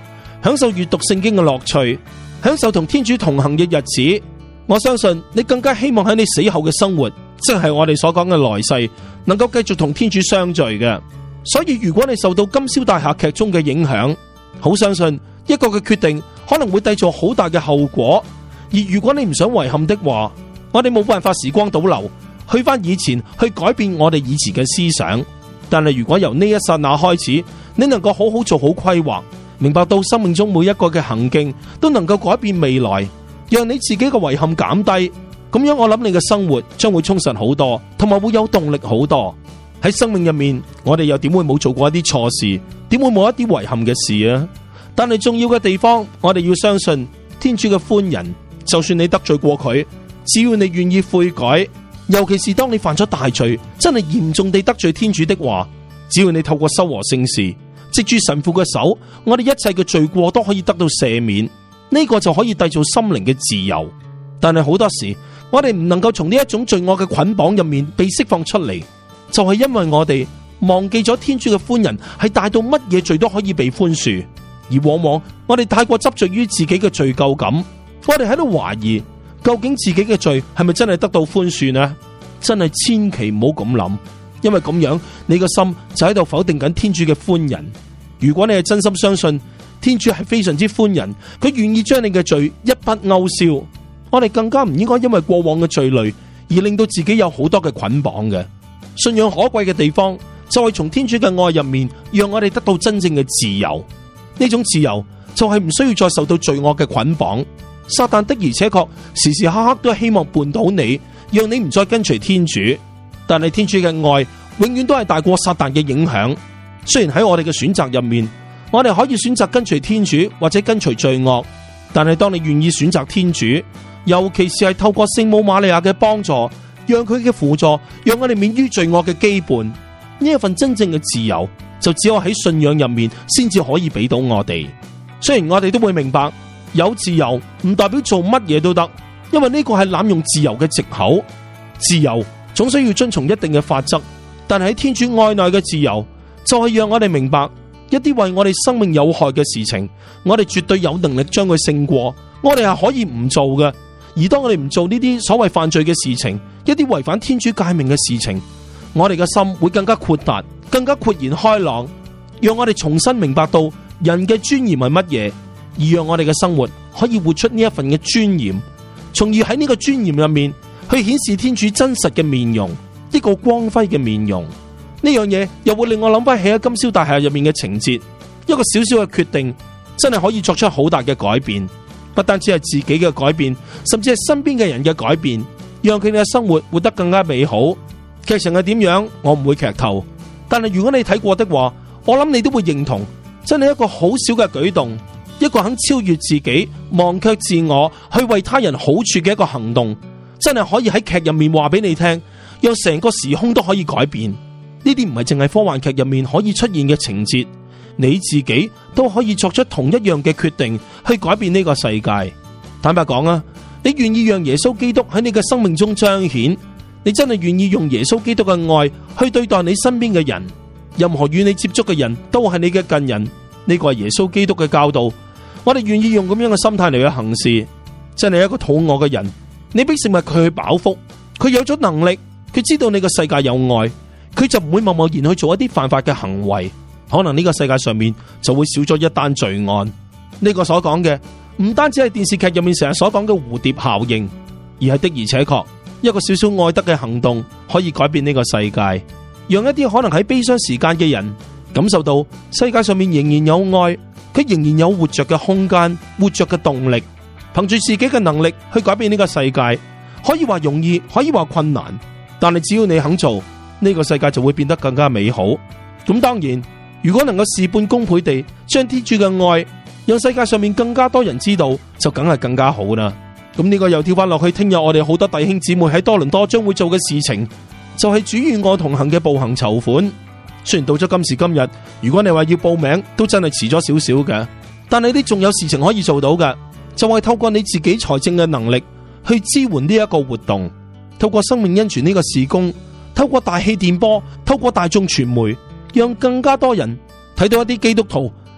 K: 享受閱讀聖經嘅樂趣，享受同天主同行嘅日子。我相信你更加希望喺你死後嘅生活，即係我哋所講嘅來世，能夠繼續同天主相聚嘅。所以如果你受到金宵大廈劇中嘅影響，好相信一個嘅決定可能會締造好大嘅後果。而如果你唔想遺憾的話，我哋冇辦法時光倒流，去翻以前去改變我哋以前嘅思想。但係如果由呢一剎那開始，你能夠好好做好規劃，明白到生命中每一個嘅行徑都能夠改變未來，讓你自己嘅遺憾減低，咁樣我諗你嘅生活將會充實好多，同埋會有動力好多。喺生命入面，我哋又點會冇做過一啲錯事，點會冇一啲遺憾嘅事啊？但係重要嘅地方，我哋要相信天主嘅寬仁，就算你得罪過佢，只要你願意悔改，尤其是當你犯咗大罪，真係嚴重地得罪天主的話，只要你透過修和聖事，藉住神父嘅手，我哋一切嘅罪過都可以得到赦免，呢個就可以締造心靈嘅自由。但係好多時，我哋唔能夠從呢一種罪惡嘅捆綁入面被釋放出嚟，就係因為我哋忘記咗天主嘅寬仁係大到乜嘢罪都可以被寬恕，而往往我哋太過執着於自己嘅罪疚感，我哋喺度懷疑究竟自己嘅罪係咪真係得到寬恕呢？真係千祈唔好咁諗，因為咁樣你個心就喺度否定緊天主嘅寬仁。如果你係真心相信天主係非常之寬仁，佢願意將你嘅罪一筆勾銷，我哋更加唔應該因為過往嘅罪累而令到自己有好多嘅捆綁嘅。信仰可貴嘅地方就係從天主嘅愛入面，讓我哋得到真正嘅自由。呢種自由就係唔需要再受到罪惡嘅捆綁。撒旦的而且確時時刻刻都係希望絆倒你，讓你唔再跟隨天主。但係天主嘅愛永遠都係大過撒旦嘅影響。雖然喺我哋嘅選擇入面，我哋可以選擇跟隨天主或者跟隨罪惡，但係當你願意選擇天主，尤其是係透過聖母瑪利亞嘅幫助，讓佢嘅輔助，讓我哋免於罪惡嘅羈絆，呢一份真正嘅自由就只有喺信仰入面先至可以俾到我哋。雖然我哋都會明白有自由唔代表做乜嘢都得，因為呢個係濫用自由嘅藉口。自由總需要遵從一定嘅法則，但係喺天主愛內嘅自由就係讓我哋明白一啲為我哋生命有害嘅事情，我哋絕對有能力將佢勝過，我哋係可以唔做嘅。而當我哋唔做呢啲所謂犯罪嘅事情，一啲違反天主誡命嘅事情，我哋嘅心會更加豁達，更加豁然開朗，讓我哋重新明白到人嘅尊嚴係乜嘢，而讓我哋嘅生活可以活出呢一份嘅尊嚴，從而喺呢個尊嚴入面去顯示天主真實嘅面容，一個光輝嘅面容。呢樣嘢又會令我諗翻起喺金宵大廈入面嘅情節，一個小小嘅決定真係可以作出好大嘅改變，不單止係自己嘅改變，甚至係身邊嘅人嘅改變，讓佢哋嘅生活活得更加美好。劇情係點樣，我唔會劇透，但係如果你睇過的話，我諗你都會認同，真係一個好小嘅舉動，一個肯超越自己、忘卻自我去為他人好處嘅一個行動，真係可以喺劇入面話俾你聽，讓成個時空都可以改變。呢啲唔係淨係科幻劇入面可以出現嘅情節，你自己都可以作出同一樣嘅決定去改變呢個世界。坦白講啊，你願意讓耶穌基督喺你嘅生命中彰顯，你真係願意用耶穌基督嘅愛去對待你身邊嘅人，任何與你接觸嘅人都係你嘅近人，呢個係耶穌基督嘅教導。我哋願意用咁樣嘅心態嚟去行事。真係一個肚餓嘅人，你俾食物佢去飽腹，佢有咗能力，佢知道你個世界有愛，佢就唔會貿貿然去做一啲犯法嘅行為，可能呢個世界上面就會少咗一單罪案。呢個所講嘅唔單止係電視劇入面成日所講嘅蝴蝶效應，而係的而且確一個少少愛德嘅行動可以改變呢個世界，讓一啲可能喺悲傷時間嘅人感受到世界上面仍然有愛，佢仍然有活着嘅空間、活着嘅動力，憑住自己嘅能力去改變呢個世界。可以話容易，可以話困難，但係只要你肯做，呢個世界就會變得更加美好。咁當然，如果能夠事半功倍地將天主嘅愛讓世界上面更加多人知道，就梗係更加好啦。咁呢個又跳翻落去，聽日我哋好多弟兄姊妹喺多倫多將會做嘅事情，就係主與我同行嘅步行籌款。雖然到咗今時今日，如果你話要報名，都真係遲咗少少嘅，但係你仲有事情可以做到嘅，就係透過你自己財政嘅能力去支援呢一個活動，透過生命恩泉呢個事工，透過大氣電波，透過大眾傳媒，讓更加多人睇到一啲基督徒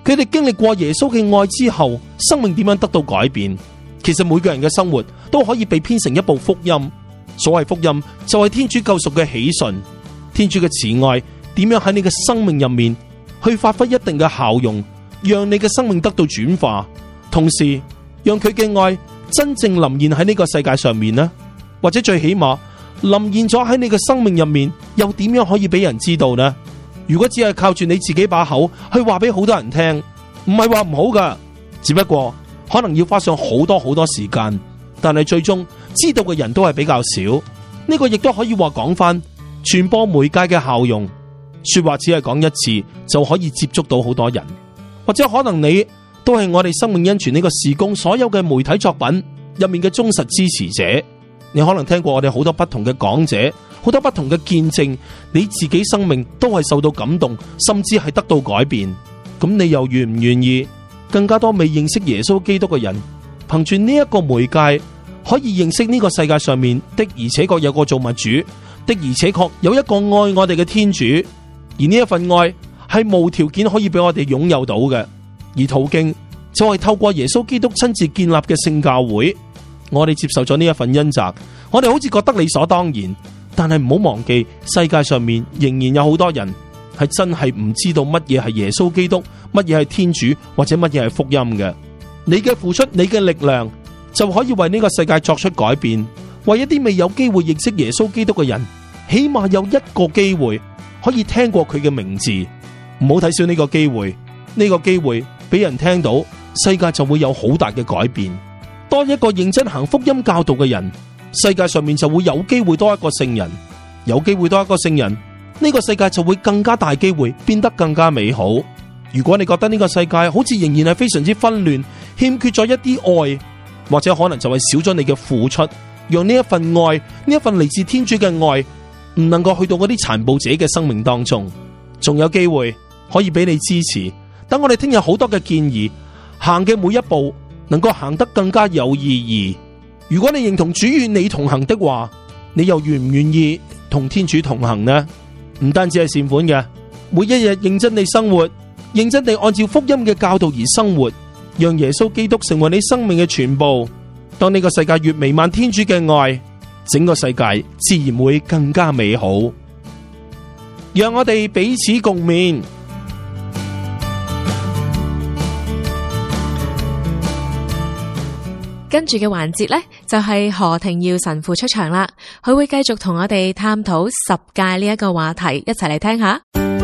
K: 佢哋經歷過耶穌嘅愛之後，生命點樣得到改變？其實每個人嘅生活都可以被編成一部福音。所謂福音就係天主救贖嘅喜訊，天主嘅慈愛點樣喺你嘅生命入面去發揮一定嘅效用，讓你嘅生命得到轉化，同時讓佢嘅愛真正臨現喺呢個世界上面呢？或者最起碼臨現咗喺你嘅生命入面，又點樣可以俾人知道呢？如果只係靠住你自己把口去話俾好多人聽，唔係話唔好噶，只不過可能要花上好多時間，但係最終知道嘅人都係比較少。呢個亦都可以話講翻傳播媒介嘅效用，說話只係講一次就可以接觸到好多人，或者可能你都係我哋生命恩泉呢個事工所有嘅媒體作品入面嘅忠實支持者。你可能聽過我哋好多不同嘅講者，好多不同嘅見證，你自己生命都係受到感動，甚至係得到改變。咁你又願唔願意更加多未認識耶穌基督嘅人，憑住呢一個媒介可以認識呢個世界上面的而且確有個造物主，的而且確有一個愛我哋嘅天主，而呢一份愛係無條件可以俾我哋擁有到嘅，而途徑就係透過耶穌基督親自建立嘅聖教會。我哋接受咗呢一份恩澤，我哋好似覺得理所當然，但係唔好忘記世界上面仍然有好多人係真係唔知道乜嘢係耶穌基督，乜嘢係天主，或者乜嘢係福音嘅。你嘅付出，你嘅力量就可以為呢個世界作出改變，為一啲未有機會認識耶穌基督嘅人，起碼有一個機會可以聽過佢嘅名字。唔好睇小呢個機會，呢個機會俾人聽到，世界就會有好大嘅改變。多一個認真行福音教導嘅人，世界上面就會有機會多一個聖人，有機會多一個聖人，呢個世界就會更加大機會變得更加美好。如果你覺得呢個世界好似仍然係非常之紛亂，欠缺咗一啲愛，或者可能就係少咗你嘅付出，讓呢一份愛，呢一份嚟自天主嘅愛唔能夠去到嗰啲殘暴者嘅生命當中，仲有機會可以俾你支持。等我哋聽日好多嘅建議，行嘅每一步能夠行得更加有意義。如果你認同主與你同行的話，你又願唔願意同天主同行呢？唔單止係善款嘅，每一日認真地生活，認真地按照福音嘅教導而生活，讓耶穌基督成為你生命嘅全部。當呢個世界越彌漫天主嘅愛，整個世界自然會更加美好。讓我哋彼此共勉。
C: 跟住嘅環節呢，就係何庭耀神父出場啦，佢會繼續同我哋探討十誡呢一個話題，一齊嚟聽下。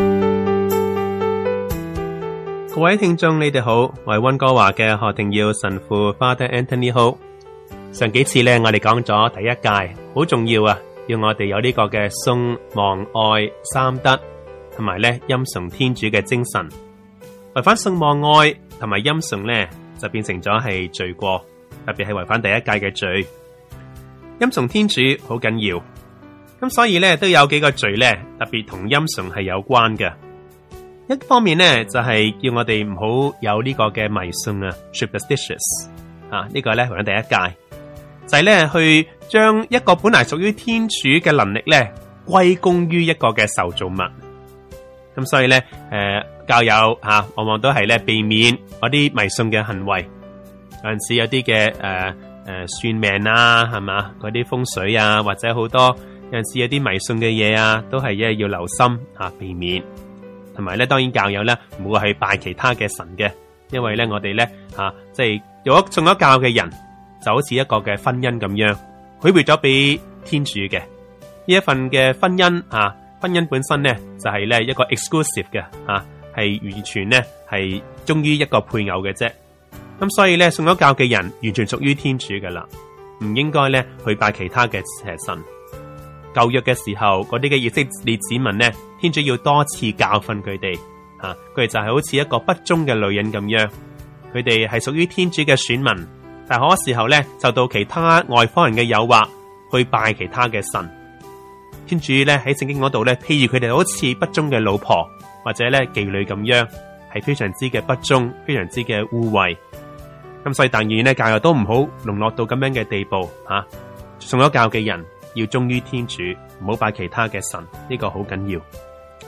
L: 各位聽眾，你哋好，我係溫哥華嘅何庭耀神父 Father Anthony Ho。上幾次呢，我哋講咗第一誡，好重要啊，要我哋有呢個嘅信望愛三德，同埋咧欽崇天主嘅精神。違反信望愛同埋欽崇呢，就變成咗係罪過。特別係違反第一誡嘅罪，欽崇天主好緊要，咁所以咧都有幾個罪咧，特別同欽崇係有關嘅。一方面咧就係叫我哋唔好有呢個嘅迷信啊 ，superstitious 啊，呢個咧違反第一誡，就係咧去將一個本來屬於天主嘅能力咧歸功於一個嘅受造物。咁所以咧教友往往都係咧避免嗰啲迷信嘅行為。有陣時有啲嘅算命啊，係嘛，嗰啲風水啊，或者好多有陣時有啲迷信嘅嘢啊，都係要留心避免。同埋咧，當然教友咧唔會去拜其他嘅神嘅，因為咧我哋咧即係如果信咗教嘅人，就好似一個嘅婚姻咁樣，許配咗俾天主嘅呢一份嘅婚姻婚姻本身咧就係咧一個 exclusive 嘅係完全咧係忠於一個配偶嘅啫。咁所以咧，信咗教嘅人完全屬於天主噶啦，唔應該咧去拜其他嘅神。舊約嘅時候，嗰啲嘅以色列子民咧，天主要多次教訓佢哋，佢哋就係好似一個不忠嘅女人咁樣，佢哋係屬於天主嘅選民，但係好多時候咧受到其他外方人嘅誘惑，去拜其他嘅神。天主咧喺聖經嗰度咧，譬如佢哋好似不忠嘅老婆或者咧妓女咁樣，係非常之嘅不忠，非常之嘅污穢。咁所以但願咧教友都唔好淪落到咁樣嘅地步信咗教嘅人要忠於天主，唔好拜其他嘅神，呢個好緊要。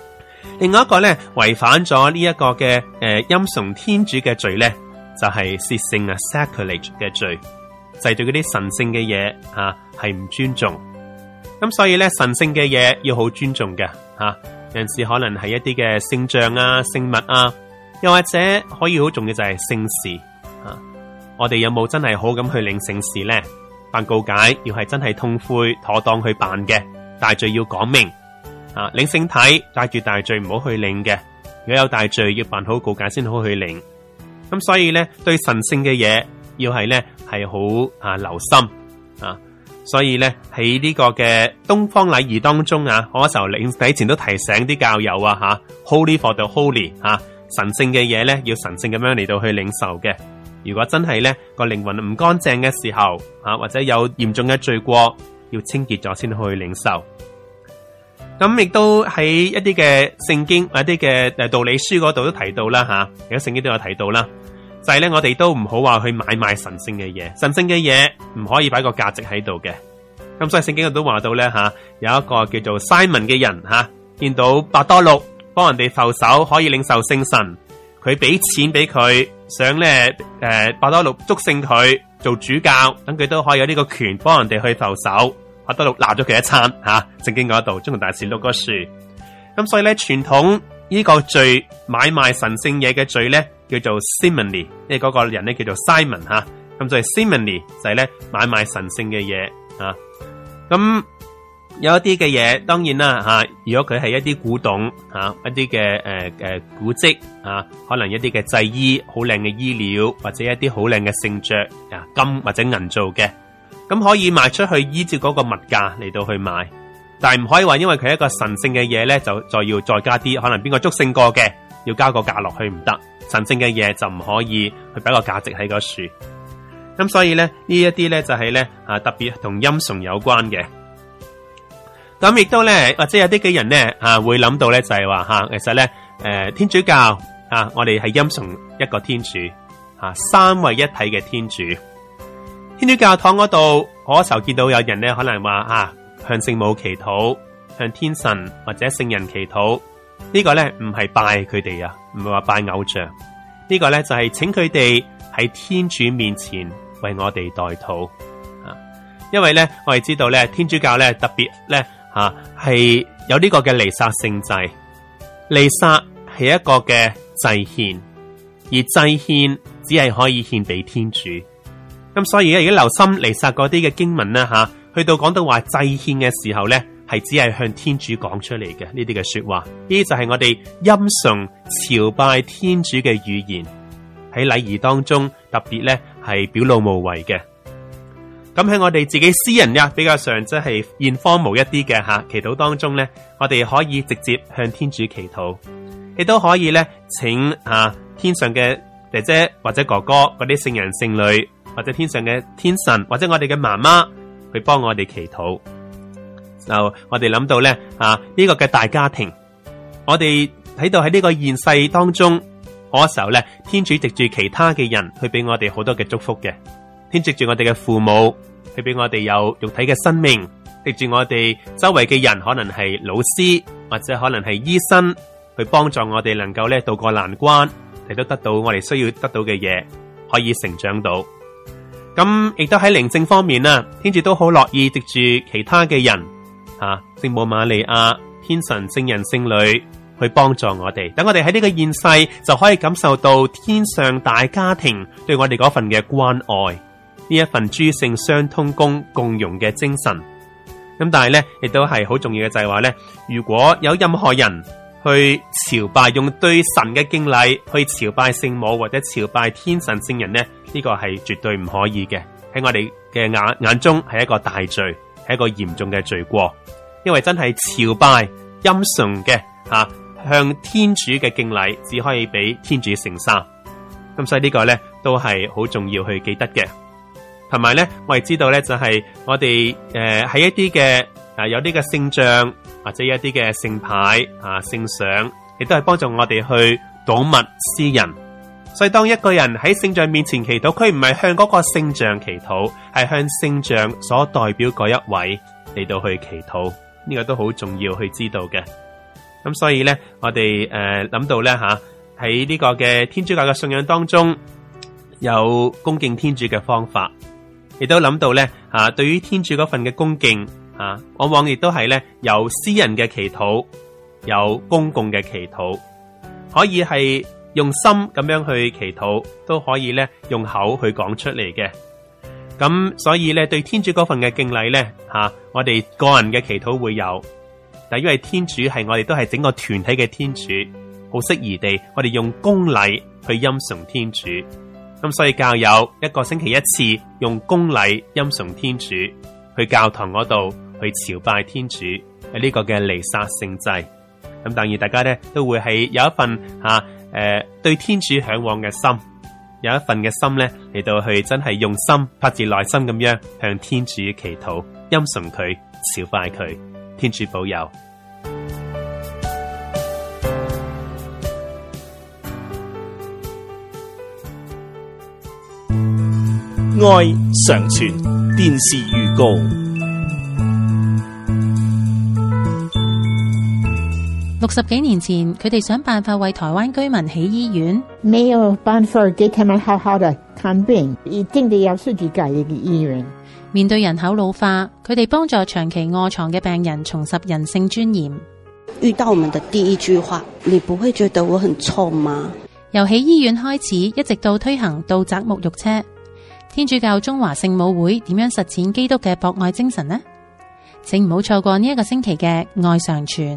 L: 另外一個咧違反咗呢一個嘅欽崇天主嘅罪咧，就係褻聖啊 sacrilege 嘅罪，就係對嗰啲神聖嘅嘢係唔尊重。咁所以咧神聖嘅嘢要好尊重嘅有陣時可能係一啲嘅聖像啊、聖物啊，又或者可以好重要就係聖事我哋有冇真係好咁去領聖事咧？辦告解要係真係痛悔妥當去辦嘅，大罪要講明領聖體帶住大罪唔好去領嘅，如果有大罪要辦好告解先好去領。咁所以咧對神聖嘅嘢要係咧係好留心所以咧喺呢個嘅東方禮儀當中我嗰時候領體前都提醒啲教友Holy for the holy 神聖嘅嘢咧要神聖咁樣嚟到去領受嘅。如果真係咧個靈魂唔乾淨嘅時候或者有嚴重嘅罪過，要清潔咗先去領受。咁亦都喺一啲嘅聖經或者一啲嘅道理書嗰度都提到啦而家聖經都有提到啦，就係咧我哋都唔好話去買賣神聖嘅嘢，神聖嘅嘢唔可以擺個價值喺度嘅。咁所以聖經都話到咧有一個叫做 Simon 嘅人見到伯多祿幫人哋覆手可以領受聖神，佢俾錢俾佢，想咧伯多祿祝聖佢做主教，等佢都可以有呢個權幫人哋去覆手。伯多祿鬧咗佢一餐聖經嗰度中文大使錄個書。咁所以咧傳統呢個罪買賣神聖嘢嘅罪咧叫做 simony， 因為嗰個人咧叫做 Simon 咁所以 simony 就係咧買賣神聖嘅嘢咁有一啲嘅嘢當然啦如果佢係一啲古董一啲嘅古蹟可能一啲嘅製衣好靚嘅衣料，或者一啲好靚嘅聖爵金或者銀做嘅，咁可以賣出去依照嗰個物價嚟到去賣，但係唔可以話因為佢係一個神聖嘅嘢咧就再要再加啲可能邊個祝聖過嘅要加個價落去唔得，神聖嘅嘢就唔可以去俾個價值喺個樹。咁所以咧呢一啲咧就係咧特別同欽崇有關嘅。咁亦都咧或者有啲嘅人咧會諗到咧就係話其實咧天主教我哋係欽崇一個天主三位一體嘅天主。天主教堂嗰度我嗰時候見到有人咧可能話向聖母祈禱，向天神或者聖人祈禱，呢個咧唔係拜佢哋唔係話拜偶像，呢個咧就係請佢哋喺天主面前為我哋代禱因為咧我哋知道咧天主教咧特別咧係有呢個嘅彌撒聖祭，彌撒係一個嘅祭獻，而祭獻只係可以獻俾天主。咁所以而家留心彌撒嗰啲嘅經文啦去到講到話祭獻嘅時候咧，係只係向天主講出嚟嘅呢啲嘅說話，呢啲就係我哋欽崇朝拜天主嘅語言，喺禮儀當中特別咧係表露無遺嘅。咁喺我哋自己私人比較上即係informal一啲嘅祈禱當中咧，我哋可以直接向天主祈禱，亦都可以咧請天上嘅姐姐或者哥哥嗰啲聖人聖女，或者天上嘅天神或者我哋嘅媽媽去幫我哋祈禱。就我哋諗到咧呢個嘅大家庭，我哋睇到喺呢個現世當中嗰時候咧，天主藉住其他嘅人去俾我哋好多嘅祝福嘅。天藉住我哋嘅父母去俾我哋有肉體嘅生命，藉住我哋周圍嘅人，可能係老師或者可能係醫生，去幫助我哋能夠咧渡過難關，亦都得到我哋需要得到嘅嘢，可以成長到。咁亦都喺靈性方面啦，天主都好樂意藉住其他嘅人聖母瑪利亞、天神、聖人、聖女去幫助我哋，等我哋喺呢個現世就可以感受到天上大家庭對我哋嗰份嘅關愛，呢一份諸聖相通功共融嘅精神。咁但係咧，亦都係好重要嘅就係話咧，如果有任何人去朝拜，用對神嘅敬禮去朝拜聖母或者朝拜天神聖人咧，呢個係絕對唔可以嘅。喺我哋嘅眼中係一個大罪，係一個嚴重嘅罪過。因為真係朝拜欽崇嘅向天主嘅敬禮，只可以俾天主聖三。咁所以呢個咧都係好重要去記得嘅。同埋咧，我哋知道咧就係我哋喺一啲嘅有啲嘅聖像或者一啲嘅聖牌聖像，亦都係幫助我哋去睹物思人。所以當一個人喺聖像面前祈禱，佢唔係向嗰個聖像祈禱，係向聖像所代表嗰一位嚟到去祈禱。呢個都好重要去知道嘅。 咁所以咧，我哋諗到咧喺呢個嘅天主教嘅信仰當中，有恭敬天主嘅方法，亦都諗到咧對於天主嗰份嘅恭敬往往亦都係咧有私人嘅祈禱，有公共嘅祈禱，可以係用心咁樣去祈禱，都可以咧用口去講出嚟嘅。咁所以咧，對天主嗰份嘅敬禮咧我哋個人嘅祈禱會有，但因為天主係我哋都係整個團體嘅天主，好適宜地我哋用公禮去欽崇天主。咁所以教友一個星期一次用公禮欽崇天主，去教堂嗰度去朝拜天主，喺呢個嘅彌撒聖祭。咁當然大家咧都會係有一份對天主向往嘅心，有一份嘅心咧嚟到去真係用心發自內心咁樣向天主祈禱，欽崇佢，朝拜佢。天主保佑。
J: 愛常傳電視預告。
A: 60幾年前，佢哋想辦法為台灣居民起醫院，
M: 沒有辦法給他們好好的看病，一定得要自己蓋一個醫院。
A: 面對人口老化，佢哋幫助長期臥床嘅病人重拾人性尊嚴。
N: 遇到我們的第一句話，你不會覺得我很臭嗎？
A: 由起醫院開始，一直到推行到宅沐浴車，天主教中華聖母會點樣實踐基督嘅博愛精神呢？請唔好錯過呢一個星期嘅愛常傳。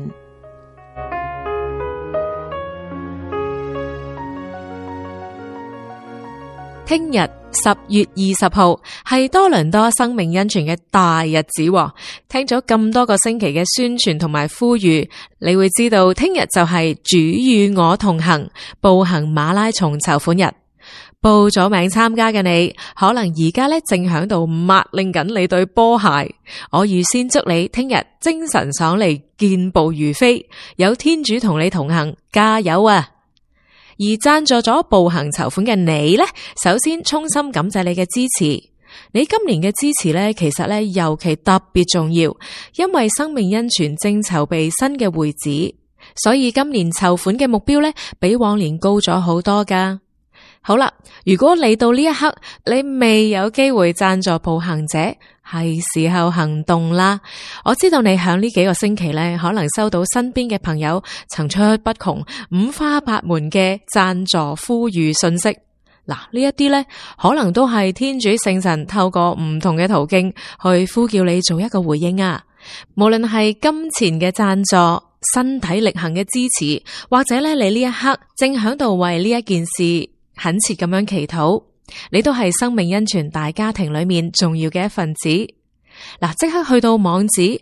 C: 聽日10月20號係多倫多生命恩泉嘅大日子喎。聽咗咁多個星期嘅宣傳同埋呼籲，你會知道聽日就係主與我同行步行馬拉松籌款日。報咗名參加嘅你，可能而家咧正響度抹令緊你對波鞋。我預先祝你聽日精神爽利，健步如飛，有天主同你同行，加油啊！而贊助咗步行籌款嘅你呢，首先衷心感謝你嘅支持。你今年嘅支持呢，其實呢尤其特別重要，因為生命恩泉正籌備新嘅會址，所以今年籌款嘅目標呢，比往年高咗好多噶。好啦，如果你到呢一刻你未有機會贊助步行者，係時候行動啦！我知道你響呢幾個星期呢，可能收到身邊嘅朋友層出不窮、五花八門嘅贊助呼籲信息。嗱，呢一啲呢，可能都係天主聖神透過唔同嘅途徑去呼叫你做一個回應啊！無論係金錢嘅贊助、身體力行嘅支持，或者咧你呢一刻正響度為呢一件事懇切咁樣祈禱，你都係生命恩泉大家庭裏面重要嘅一份子。嗱，即刻去到網址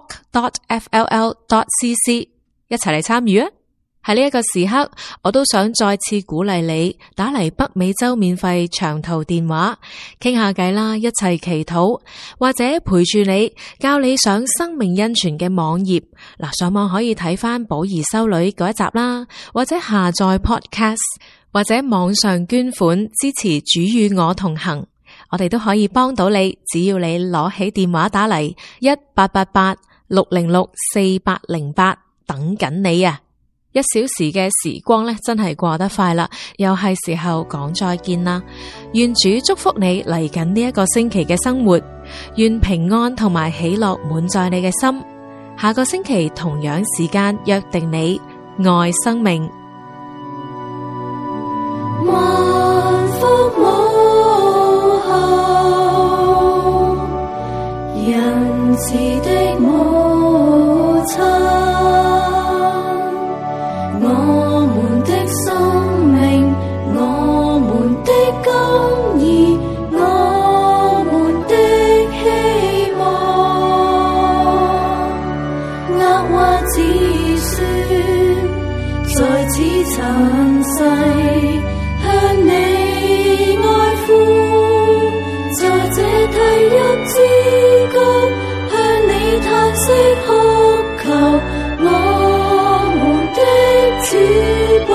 C: walk.fll.cc 一齊嚟參與啊！喺呢一個時刻，我都想再次鼓勵你打嚟北美洲免費長途電話傾下偈啦，一齊祈禱，或者陪住你教你上生命恩泉嘅網頁。嗱，上網可以睇翻寶兒修女嗰一集啦，或者下載 podcast， 或者網上捐款支持主與我同行。我哋都可以幫到你，只要你攞起電話打嚟1888-606-4808，等緊你啊！1小時嘅時光咧，真係過得快啦，又係時候講再見啦。願主祝福你嚟緊呢一個星期嘅生活，願平安同埋喜樂滿載你嘅心。下個星期同樣時間約定你愛生命。
B: 萬福母后，仁慈的母親，我們的生命，我們的公義，我們的希望，厄娃子孫在此塵世向你愛呼，在這第一之間向你嘆息哭求，我們的主保，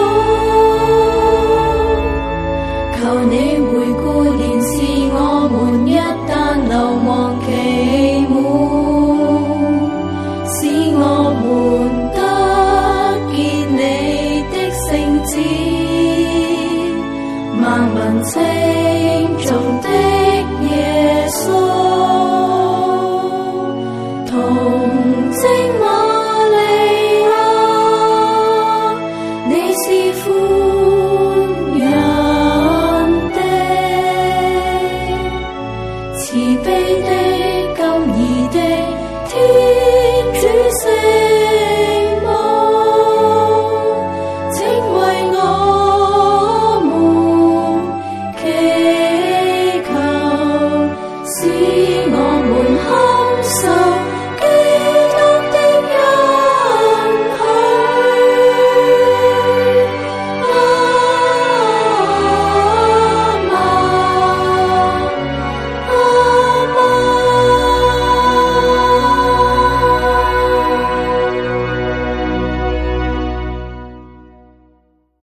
B: 求你回顧憐視我們，一旦流亡期滿，使我們得萬民清早